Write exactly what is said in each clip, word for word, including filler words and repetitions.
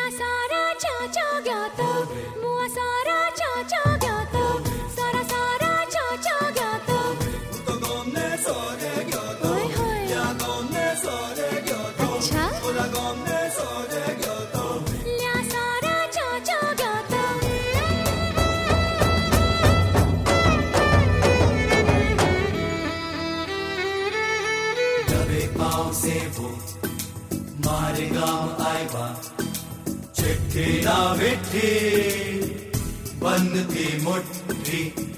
ल्या सारा चाचा ज्ञात मुआ सारा चाचा ज्ञात सारा सारा चाचा ज्ञात Utogomne sore gyoto Oi, oi. Yagomne sore gyoto अच्छा Ulagomne sore gyoto ल्या सारा चाचा ज्ञात दबे पाँव से वो मारे गाँव आएगा चिट्ठी ना विट्ठी बंद थी मुट्ठी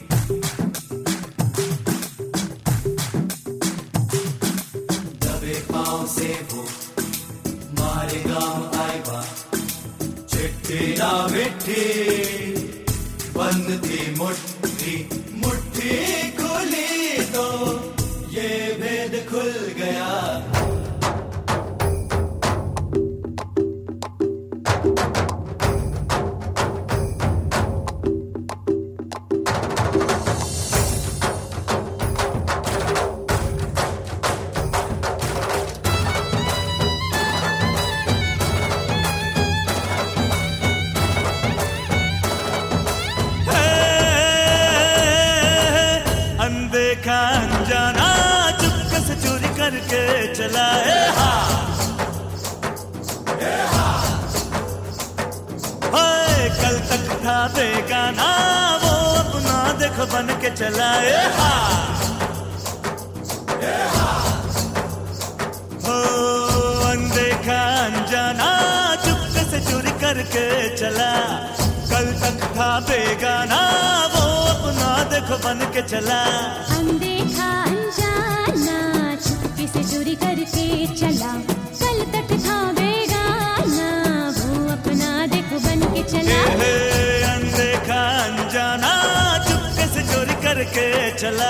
दबे पाँव से वो मारे गाँव आएगा चिट्ठी ना विट्ठी बंद थी मुट्ठी मुट्ठी खुली तो ये भेद खुल गया अनदेखा अनजाना चुपके से चोरी करके चला है हाय कल तक था बेगाना वो अपना देख बन के चला है हो अनदेखा अनजाना चुपके से चोरी करके चला कल तक था बेगाना वो अपना देखो बन के चला अनदेखा अनजाना चुपके से चोरी करके चला कल तक था बेगाना वो अपना देखो बन के चला ए, अनदेखा अनजाना चुपके से चोरी करके चला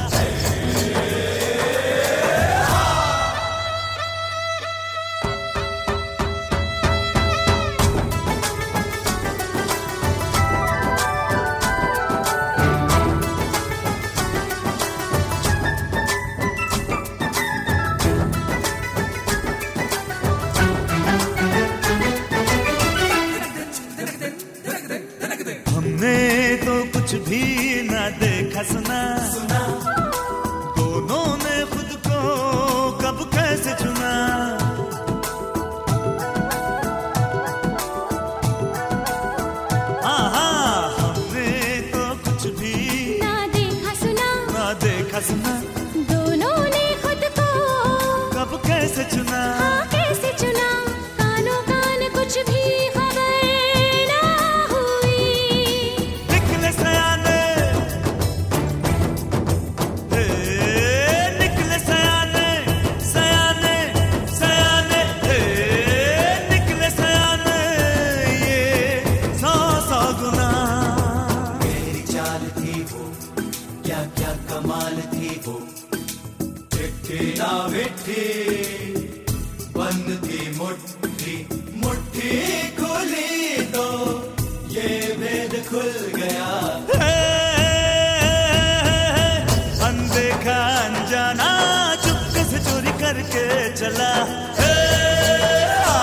हमने तो कुछ भी ना देखा सुना दोनों ने खुद को कब कैसे चुना आहा हमने तो कुछ भी ना देखा सुना ना देखा सुना दोनों ने खुद को कब कैसे चुना हाँ कैसे चुना कानों कान कुछ भी खबर ना हुई निकले सयाने ए, निकले सयाने सयाने सयाने ए, निकले सयाने ये सौ सौ गुना मेरी चाल थी वो क्या क्या कमाल थी वो चिट्ठी ना विट्ठी बंद थी मुट्ठी मुट्ठी खुली तो ये भेद खुल गया अनदेखा अनजाना चुपके से चोरी करके चला हे, आ।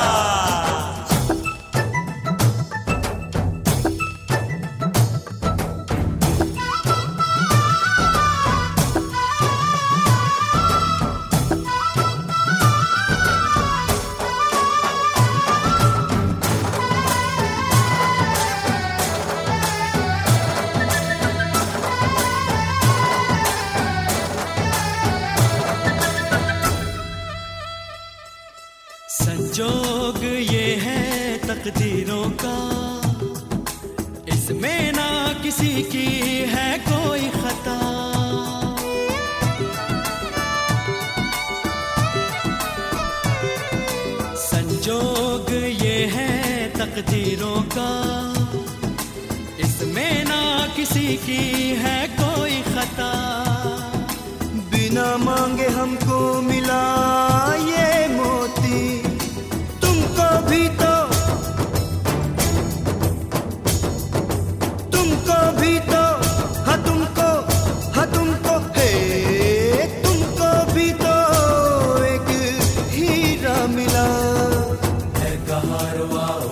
संजोग ये है तकदीरों का इसमें ना किसी की है कोई खता संजोग ये है तकदीरों का इसमें ना किसी की है कोई खता बिना मांगे हमको मिला ये मोती तुमको भी तो तुमको भी तो हाँ तुमको हाँ तुमको हे तुमको भी तो एक हीरा मिला है कहारवा